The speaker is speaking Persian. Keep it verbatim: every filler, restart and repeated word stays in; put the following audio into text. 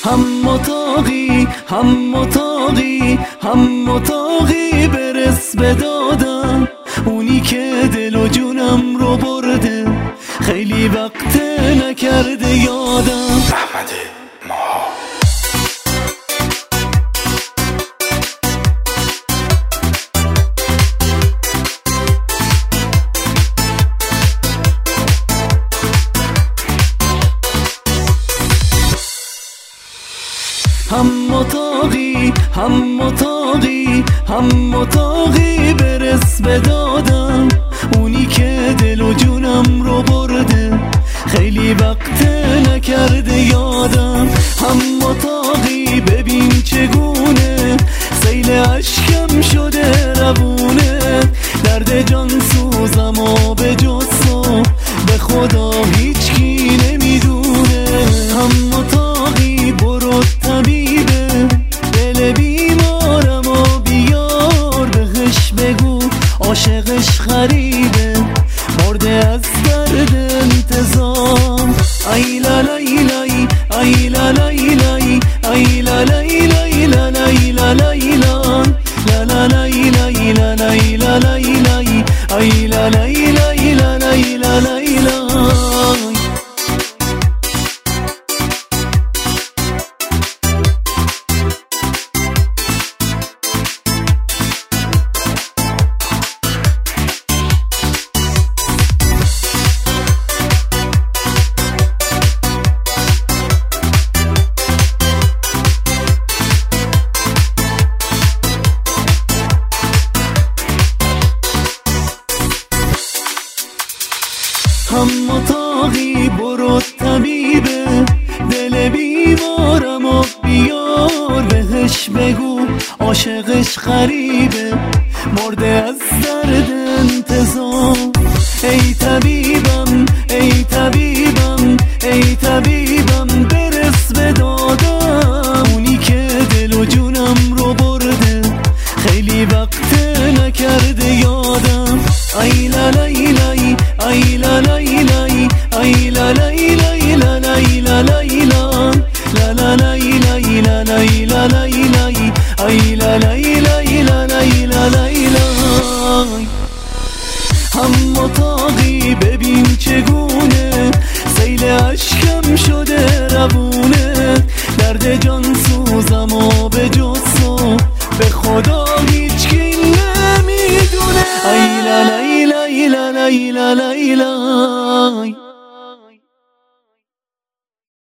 هم متاقی هم متاقی هم متاقی برس به دادم، اونی که دل و جونم رو برده خیلی وقت نکرده یادم. احمد ماها هم متاقی هم متاقی هم متاقی برس به دادم، اونی که دل و جونم رو برده خیلی وقت نکرده یادم. هم متاقی ببین چگونه سیل اشکم شده روونه، درد جان سوزم و به جز تو به خدا هیچ کی نمیدونه. هم متاقی برو طبیبه دل بیمارم و بیار بهش بگو عاشقش غریبه مرده از درد انتظام. ای لا لای لای ای لا لای لای ای لا لای لای لا لای لا لای لا لا لای لای لا لای لا لای لای ای لا لای لای لا لای لا لای لا. هم متاقی برو طبیبه دل بیمارم و بیار بهش بگو عاشقش غریبه مرده از درد انتظام. ای طبیبم ای طبیبم ای طبیبم برس به دادم، اونی که دل و جونم رو برده خیلی وقت نکرده یادم. ای لا لای لای ای لا لای لای ای لا لای لای لا لای لا لای لا لا لای لای لا لای لا لای لای ای لا لای لای لا لای لا لای لا. هم متاقی ببین چگونه سیل اشکم شده روونه، درد جان سوزم و به جز تو به خدا هیچ کی نمیدونه. ای لا لای لای لا لای لا لای